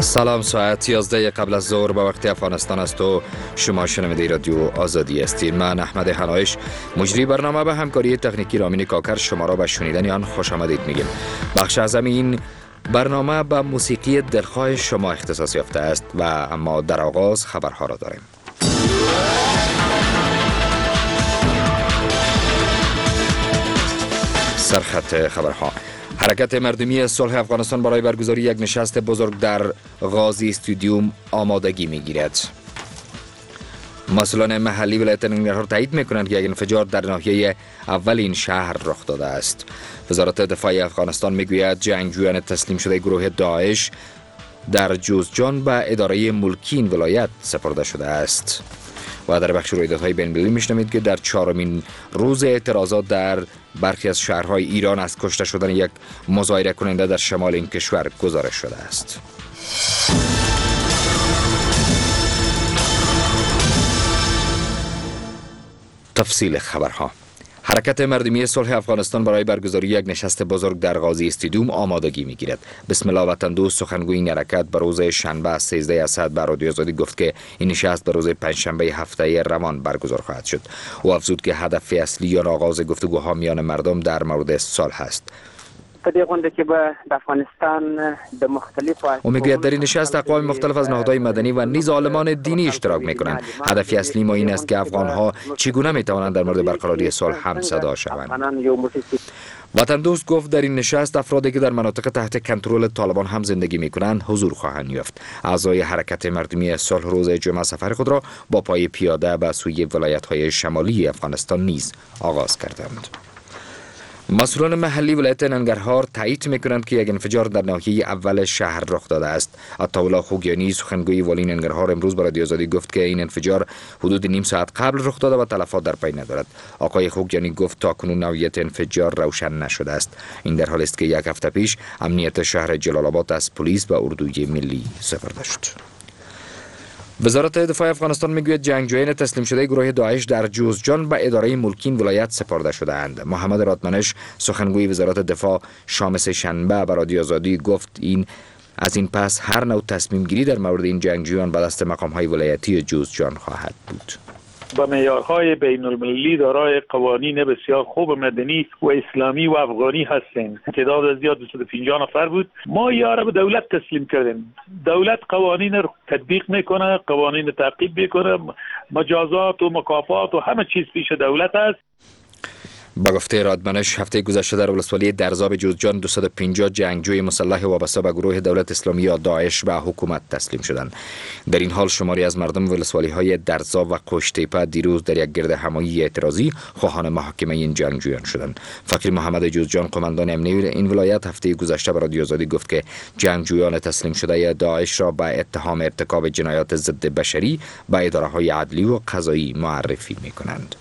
سلام، ساعت 11 قبل از ظهر به وقت افغانستان است و شما شنونده رادیو آزادی هستید. من احمد حنایش، مجری برنامه، به همکاری تکنیکی رامین کاکر شما را به شنیدن آن خوش آمدید میگیم. بخش از این برنامه به موسیقی دلخواه شما اختصاص یافته است و اما در آغاز خبرها را داریم. سرخط خبرها: حرکت مردمی صلح افغانستان برای برگزاری یک نشست بزرگ در غازی استادیوم آمادگی می‌گیرد. مسئولان محلی ولایت ننگرهار تایید می‌کنند که یک انفجار در ناحیه اول این شهر رخ داده است. وزارت دفاع افغانستان می‌گوید جنگجویان تسلیم شده گروه داعش در جوزجان به اداره ملکی این ولایت سپرده شده است. و در بخش رویدادهای بین‌المللی میشنوید که در 4مین روز اعتراضات در برخی از شهرهای ایران از کشته شدن یک مظاهره کننده در شمال این کشور گزارش شده است. تفصیل خبرها: حرکت مردمی صلح افغانستان برای برگزاری یک نشست بزرگ در غازی استادیوم آمادگی می‌گیرد. بسم الله وطن دوست سخنگوی این حرکت به روز شنبه 13 اسد به رادیو آزادی گفت که این نشست به روز پنجشنبه هفته روان برگزار خواهد شد. او افزود که هدف اصلی آن آغاز گفتگوها میان مردم در مورد صلح است. که به افغانستان به مختلف او میگوید در این نشست اقوام مختلف از نهادهای مدنی و نیز عالمان دینی اشتراک میکنند. هدف اصلی ما این است که افغانها چگونه میتوانند در مورد برقراری صلح هم صدا شوند. وطن دوست گفت در این نشست افرادی که در مناطق تحت کنترل طالبان هم زندگی میکنند حضور خواهند یافت. اعضای حرکت مردمی صلح روز جمعه سفر خود را با پای پیاده به سوی ولایت‌های شمالی افغانستان نیز آغاز کردند. مسئولان محلی ولایت ننگرهار تایید میکنند که یک انفجار در ناحیه اول شهر رخ داده است. عطاالله خوگیانی سخنگوی والی ننگرهار امروز به رادیو آزادی گفت که این انفجار حدود نیم ساعت قبل رخ داده و تلفات در پی ندارد. آقای خوگیانی گفت تاکنون نوعیت انفجار روشن نشده است. این در حالی است که یک هفته پیش امنیت شهر جلال آباد از پلیس به اردوی ملی سپرده شد. وزارت دفاع افغانستان میگوید جنگجویان تسلیم شده گروه داعش در جوزجان به اداره ملکی این ولایت سپرده شده اند. محمد رادمنش سخنگوی وزارت دفاع شام سه‌شنبه به رادیو آزادی گفت از این پس هر نوع تصمیم گیری در مورد این جنگجویان به دست مقام‌های ولایتی جوزجان خواهد بود. با معیارهای بین المللی دارای قوانین بسیار خوب مدنی و اسلامی و افغانی هستیم. تعداد از زیاد 250 نفر بود. ما یاره به دولت تسلیم کردیم. دولت قوانین رو تطبیق میکنه، قوانین تعقیب میکنه، مجازات و مکافات و همه چیز پیش دولت است. با گفته رادمنش هفته گذشته در ولسوالی درزاب جوزجان 250 جنگجوی مسلح وابسته به گروه دولت اسلامی یا داعش به حکومت تسلیم شدند. در این حال شماری از مردم ولسوالی های درزاب و قشتیپه دیروز در یک گرد همایی اعتراضی خواهان محاکمه این جنگجویان شدند. فقیر محمد جوزجان قماندان امنیتی این ولایت هفته گذشته به رادیو آزادی گفت که جنگجویان تسلیم شده داعش را به اتهام ارتکاب جنایات ضد بشری به اداره‌های عدلی و قضایی معرفی می‌کنند.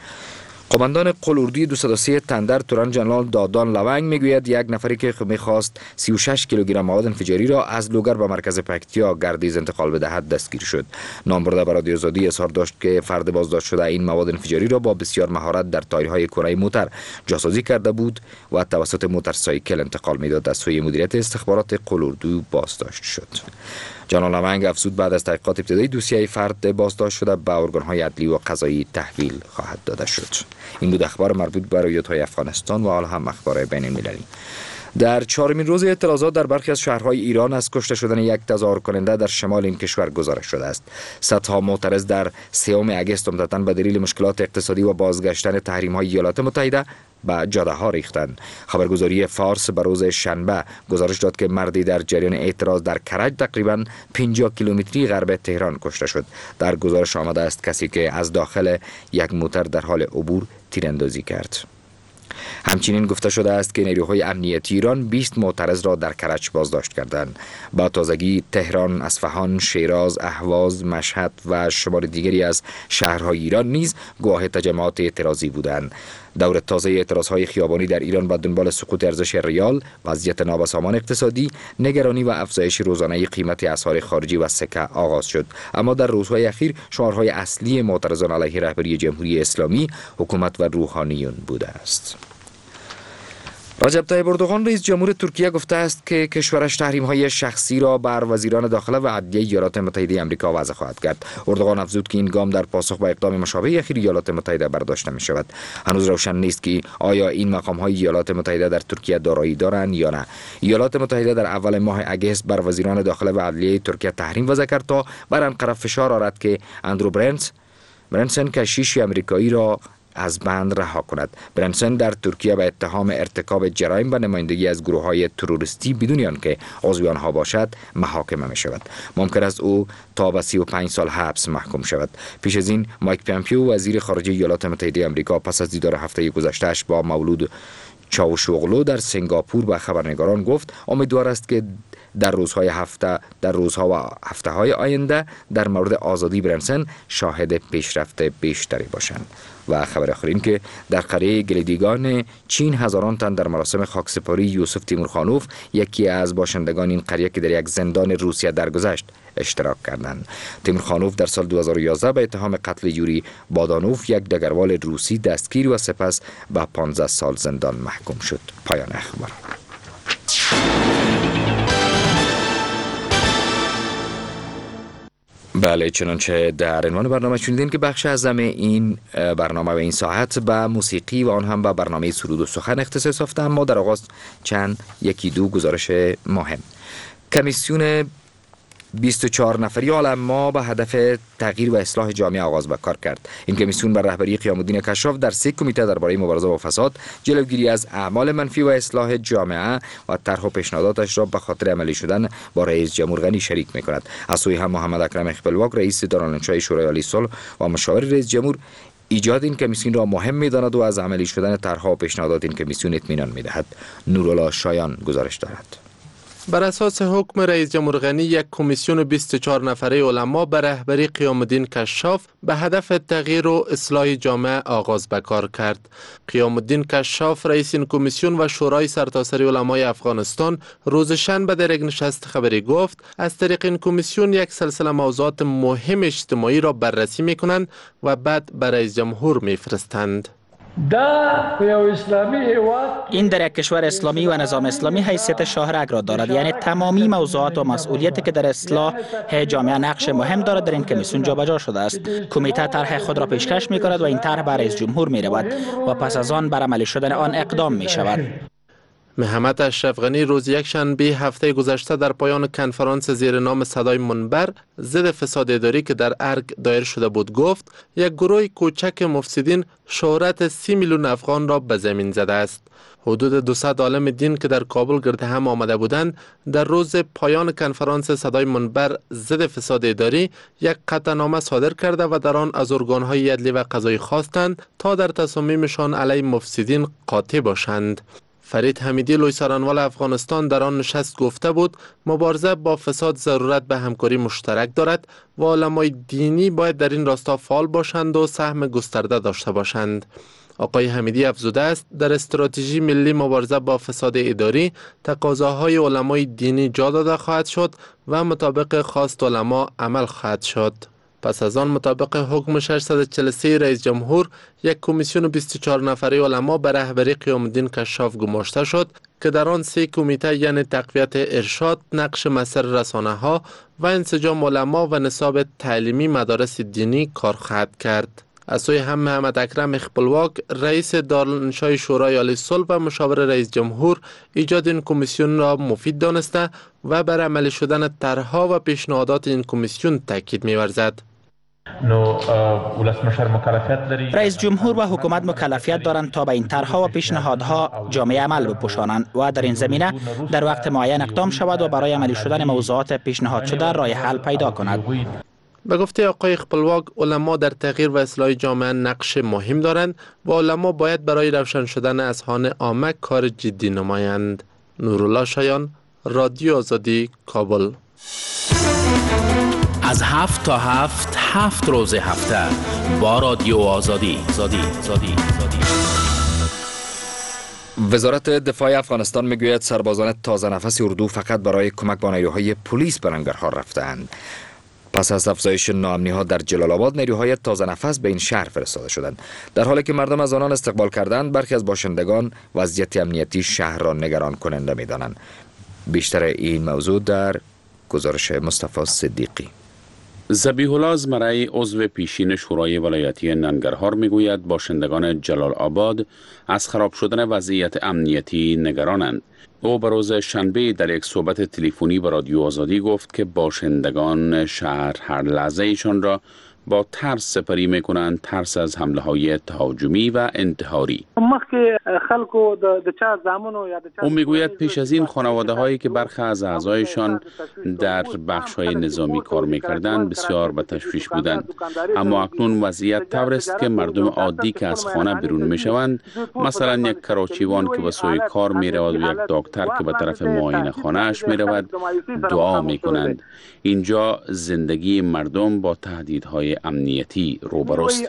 قماندان قلوردی 203 تندر توران جنرال دادان لونگ میگوید یک نفری که میخواست 36 کیلوگرم مواد انفجاری را از لوگر به مرکز پکتیا گردیز انتقال بدهد دستگیر شد. نامبرده به رادیو آزادی اظهار داشت که فرد بازداشت شده این مواد انفجاری را با بسیار مهارت در تایرهای کره موتر جاسازی کرده بود و توسط موتورسایکل انتقال میداد. از سوی مدیریت استخبارات قلوردو بازداشت شد. جنرال لونگ افزود بعد از تحقیقات ابتدایی دوسیه فرد بازداشت شده به ارگان‌های عدلی و قضایی تحویل خواهد داده شد. این بود اخبار مربوط به رویدادهای افغانستان و حال هم اخبار بین المللی. در 4مین روز اعتراضات در برخی از شهرهای ایران از کشته شدن یک تظاهر کننده در شمال این کشور گزارش شده است. صدها معترض در 3 اگست عمدتاً به دلیل مشکلات اقتصادی و بازگشتن تحریم‌های ایالات متحده به جاده ها ریختند. خبرگزاری فارس به روز شنبه گزارش داد که مردی در جریان اعتراض در کرج تقریباً 50 کیلومتری غرب تهران کشته شد. در گزارش آمده است کسی که از داخل یک موتر در حال عبور تیراندازی کرد. همچنین گفته شده است که نیروهای امنیتی ایران 20 معترض را در کرج بازداشت کردند. با تازگی تهران، اصفهان، شیراز، اهواز، مشهد و شمار دیگری از شهرهای ایران نیز گواه تجمعات اعتراضی بودند. دور تازه اعتراضهای خیابانی در ایران با دنبال سقوط ارزش ریال، وضعیت نابسامان اقتصادی، نگرانی و افزایش روزانه قیمت اسعار خارجی و سکه آغاز شد. اما در روزهای اخیر شعارهای اصلی معترضان علیه رهبری جمهوری اسلامی، حکومت و روحانیون بوده است. رجب طیب اردوغان رئیس جمهور ترکیه گفته است که کشورش تحریم‌های شخصی را بر وزیران داخله و عدلیه ایالات متحده آمریکا وضع خواهد کرد. اردوغان افزود که این گام در پاسخ به اقدام مشابه اخیر ایالات متحده برداشته می‌شود. هنوز روشن نیست که آیا این مقام‌های ایالات متحده در ترکیه دارایی دارند یا نه. ایالات متحده در اول ماه اگست بر وزیران داخله و عدلیه ترکیه تحریم وضع کرد تا بر انقره فشار آورد که اندرو برنسن کشیش آمریکایی را از بند رها کند. برنسن در ترکیه به اتهام ارتکاب جرایم و نمایندگی از گروه‌های تروریستی بدون آنکه عضو آنها باشد محاکمه می شود. ممکن است او تا به 35 سال حبس محکوم شود. پیش از این مایک پامپیو وزیر خارجه ایالات متحده آمریکا پس از دیدار هفته گذشته‌اش با مولود چاوشوغلو در سنگاپور به خبرنگاران گفت امیدوار است که در روزها و هفته‌های آینده در مورد آزادی برنسن شاهد پیشرفت بیشتری باشند. و خبر آخرین که در قریه گلیدیگان چین هزاران تن در مراسم خاکسپاری یوسف تیمورخانوف، یکی از باشندگان این قریه که در یک زندان روسیه درگذشت، اشتراک کردند. تیمورخانوف در سال 2011 به اتهام قتل یوری بادانوف، یک دگروال روسی، دستگیر و سپس به 15 سال زندان محکوم شد. پایان اخبار. بله، چنانچه در عنوان برنامه شنیدین که بخش اعظم این برنامه و این ساعت به موسیقی و آن هم به برنامه سرود و سخن اختصاص یافته، اما در آغاز یکی دو گزارش مهم. کمیسیون 24 نفری علما به هدف تغییر و اصلاح جامعه آغاز به کار کرد. این کمیسیون بر رهبری قیام الدین کشاف در 3 کمیته درباره مبارزه با فساد، جلوگیری از اعمال منفی و اصلاح جامعه و طرح و پیشنهاداتش را به خاطر عملی شدن با رئیس جمهور غنی شریک می‌کند. از سوی هم محمد اکرم اخپلواک رئیس دارالانشای شورای عالی صلح و مشاور رئیس جمهور ایجاد این کمیسیون را مهم می‌داند و از عملی شدن طرح‌ها و پیشنهادات این کمیسیون اطمینان می‌دهد. نورالله شایان گزارش دارد. بر اساس حکم رئیس جمهور غنی، یک کمیسیون 24 نفره علما به رهبری قیام الدین کشاف به هدف تغییر و اصلاح جامعه آغاز به کار کرد. قیام الدین کشاف رئیس این کمیسیون و شورای سرتاسری علمای افغانستان روز شنبه در یک نشست خبری گفت از طریق این کمیسیون یک سلسله موضوعات مهم اجتماعی را بررسی می‌کنند و بعد به رئیس جمهور می‌فرستند. این در یک کشور اسلامی و نظام اسلامی حیثیت شاهرگ را دارد، یعنی تمامی موضوعات و مسئولیتی که در اصلاح جامعه نقش مهم دارد در این کمیسیون جابجا شده است. کمیته طرح خود را پیشکش می کند و این طرح به رئیس جمهور می رود و پس از آن بر عملی شدن آن اقدام می شود. محمد اشرف غنی روز یکشنبه هفته گذشته در پایان کنفرانس زیر نام صدای منبر ضد فساد اداری که در ارگ دایر شده بود گفت یک گروه کوچک مفسدین شهرت 30 میلیون افغان را به زمین زده است. حدود 200 عالم دین که در کابل گرد هم آمده بودند در روز پایان کنفرانس صدای منبر ضد فساد اداری یک قطعنامه صادر کرده و در آن از ارگان‌های عدلی و قضایی خواستند تا در تصامیمشان علیه مفسدین قاطع باشند. فرید حمیدی لوی سرانوال افغانستان در آن نشست گفته بود مبارزه با فساد ضرورت به همکاری مشترک دارد و علمای دینی باید در این راستا فعال باشند و سهم گسترده داشته باشند. آقای حمیدی افزوده است در استراتژی ملی مبارزه با فساد اداری تقاضاهای علمای دینی جا داده خواهد شد و مطابق خواست علما عمل خواهد شد. پس از آن مطابق حکم 643 رئیس جمهور یک کمیسیون 24 نفره علما به رهبری قیام الدین کشاف گماشته شد که در آن 3 کمیته یعنی تقویت ارشاد، نقش مؤثر رسانه‌ها و انسجام علما و نصاب تعلیمی مدارس دینی کار خواهد کرد. از سوی هم محمد اکرم اخپلواک رئیس دارالانشای شورای عالی صلح و مشاور رئیس جمهور ایجاد این کمیسیون را مفید دانسته و بر عملی شدن طرح‌ها و پیشنهادات این کمیسیون تاکید می‌ورزد. رئیس جمهور و حکومت مکلفیت دارند تا به این طرح‌ها و پیشنهادها جامعه عمل بپوشانند و در این زمینه در وقت معین اقدام شود و برای عملی شدن موضوعات پیشنهاد شده راه حل پیدا کند. به گفته آقای اخپلواک علما در تغییر و اصلاح جامعه نقش مهم دارند و علما باید برای روشن شدن اذهان عامه کار جدی نمایند. نورالله شایان، رادیو آزادی، کابل. از 7 تا 7 روز هفته با رادیو آزادی. وزارت دفاع افغانستان میگوید سربازان تازه نفس اردو فقط برای کمک با نیروهای پلیس به ننگرهار رفتند. پس از افزایش ناامنی‌ها در جلال آباد، نیروهای تازه نفس به این شهر فرستاده شدند. در حالی که مردم از آنان استقبال کردند، برخی از باشندگان وضعیت امنیتی شهر را نگران کننده می‌دانند. بیشتر این موضوع در گزارش مصطفی صدیقی. ذبیح الله ازمرعی، عضو پیشین شورای ولایتی ننگرهار، میگوید باشندگان جلال آباد از خراب شدن وضعیت امنیتی نگرانند. او به روز شنبه در یک صحبت تلفنی با رادیو آزادی گفت که باشندگان شهر هر لحظه ایشان را با ترس سپری میکنند، ترس از حمله های تهاجمی و انتحاری. او میگوید پیش از این خانواده هایی که برخی از اعضایشان در بخش های نظامی کار میکردند بسیار به تشویش بودند، اما اکنون وضعیت طور است که مردم عادی که از خانه بیرون میشوند، مثلا یک کراچیوان که به سوی کار میرود و یک دکتر که به طرف معاینه خانه اش میرود، دعا میکنند. اینجا زندگی مردم با تهدیدهای امنیتی روبروست.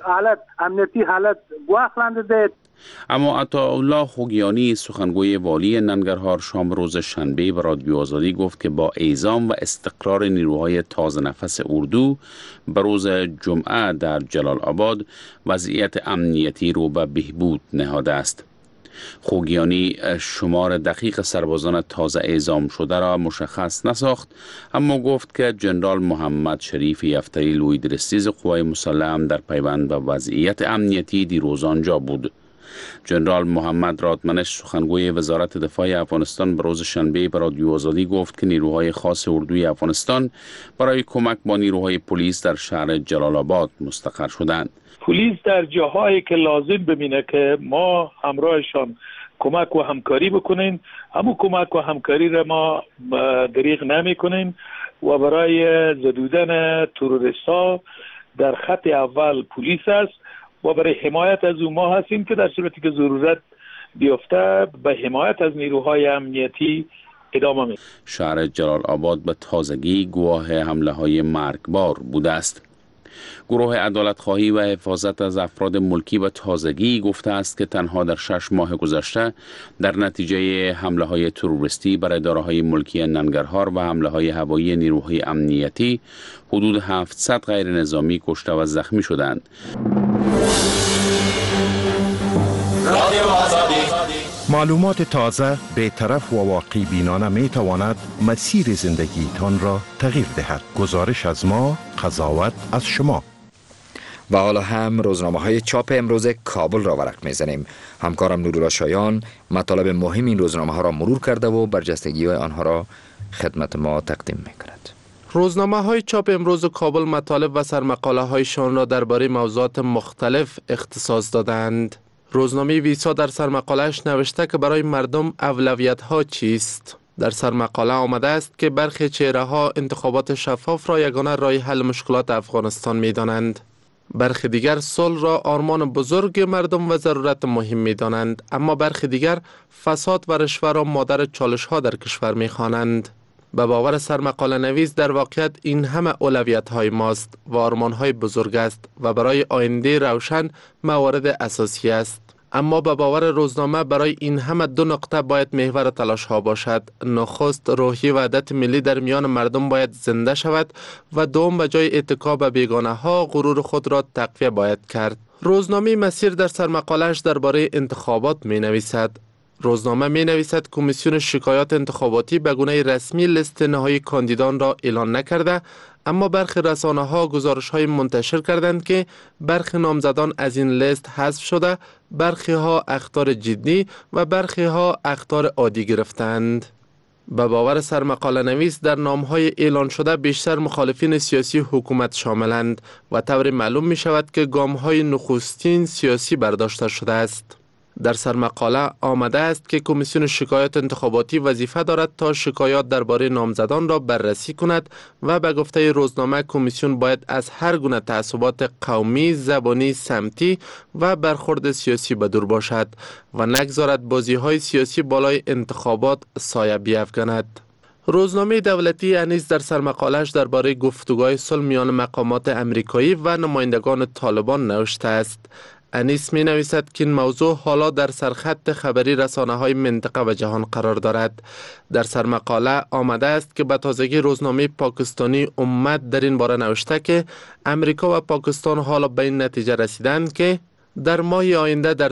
اما عطاالله خوگیانی، سخنگوی والی ننگرهار، شام روز شنبه به رادیو آزادی گفت که با اعزام و استقرار نیروهای تازه نفس اردو به روز جمعه در جلال آباد، وضعیت امنیتی رو به بهبود نهاده است. خوگیانی شمار دقیق سربازان تازه اعزام شده را مشخص نساخت، اما گفت که جنرال محمد شریف یفتری، لوی درستیز قوای مسلح در پیوند به وضعیت امنیتی دیروز آنجا بود. جنرال محمد رادمنش، سخنگوی وزارت دفاع افغانستان، به روز شنبه به رادیو آزادی گفت که نیروهای خاص اردوی افغانستان برای کمک با نیروهای پلیس در شهر جلال آباد مستقر شدند. پلیس در جاهایی که لازم ببینه که ما همراهشان کمک و همکاری بکنیم، همون کمک و همکاری را ما دریغ نمی کنیم و برای زدودن تروریست‌ها در خط اول پلیس است و برای حمایت از اون ما هستیم که در صورتی که ضرورت بیفته به حمایت از نیروهای امنیتی ادامه میدیم. شهر جلال آباد به تازگی گواه حمله های مرگبار بوده است. گروه عدالت خواهی و حفاظت از افراد ملکی به تازگی گفته است که تنها در 6 ماه گذشته در نتیجه حمله های تروریستی بر اداره‌های ملکی ننگرهار و حمله های هوایی نیروهای امنیتی حدود 700 غیر نظامی کشته و زخمی شدند. معلومات تازه، بی‌طرف و واقعی بینانه می تواند مسیر زندگیتان را تغییر دهد. گزارش از ما، قضاوت از شما. و حالا هم روزنامه‌های چاپ امروز کابل را ورق می‌زنیم. همکارم نورالله شایان مطالب مهم این روزنامه‌ها را مرور کرده و برجستگی آنها را خدمت ما تقدیم می‌کند. روزنامه‌های چاپ امروز کابل مطالب و سرمقاله‌هایشان را درباره موضوعات مختلف اختصاص دادند. روزنامه ویسا در سرمقاله‌اش نوشته که برای مردم اولویت‌ها چیست؟ در سرمقاله آمده است که برخی چهره‌ها انتخابات شفاف را یگانه راه حل مشکلات افغانستان می‌دانند. برخی دیگر صلح را آرمان بزرگ مردم و ضرورت مهم می‌دانند، اما برخی دیگر فساد و رشوه را مادر چالش‌ها در کشور می‌خوانند. به باور سرمقاله نویس در واقعیت این همه اولویت‌های ماست و آرمان‌های بزرگ است و برای آینده روشن موارد اساسی است. اما به باور روزنامه برای این همه 2 نقطه باید محور تلاش‌ها باشد. نخست، روحی وحدت ملی در میان مردم باید زنده شود و دوم، به جای اتکا به بیگانه‌ها غرور خود را تقویه باید کرد. روزنامه مسیر در سرمقاله‌اش درباره انتخابات می‌نویسد. روزنامه می نویسد کمیسیون شکایات انتخاباتی به گونه رسمی لیست نهایی کاندیدان را اعلان نکرده، اما برخی رسانه‌ها گزارش‌های منتشر کردند که برخی نامزدان از این لیست حذف شده، برخی ها اخطار جدی و برخی ها اخطار عادی گرفتند. به باور سرمقاله نویس در نام‌های اعلان شده بیشتر مخالفین سیاسی حکومت شاملند و طور معلوم می شود که گام‌های نخستین سیاسی برداشته شده است. در سرمقاله آمده است که کمیسیون شکایات انتخاباتی وظیفه دارد تا شکایات درباره نامزدان را بررسی کند و به گفته روزنامه کمیسیون باید از هر گونه تعصبات قومی، زبانی، سمتی و برخورد سیاسی به دور باشد و نگذارد بازی‌های سیاسی بالای انتخابات سایه بیفکند. روزنامه دولتی انیس در سرمقاله‌اش درباره گفتگوهای صلح میان مقامات امریکایی و نمایندگان طالبان نوشته است: انیس می نویسد که این موضوع حالا در سرخط خبری رسانه های منطقه و جهان قرار دارد. در سرمقاله آمده است که به تازگی روزنامه پاکستانی امت در این باره نوشته که امریکا و پاکستان حالا به این نتیجه رسیدند که در ماه آینده در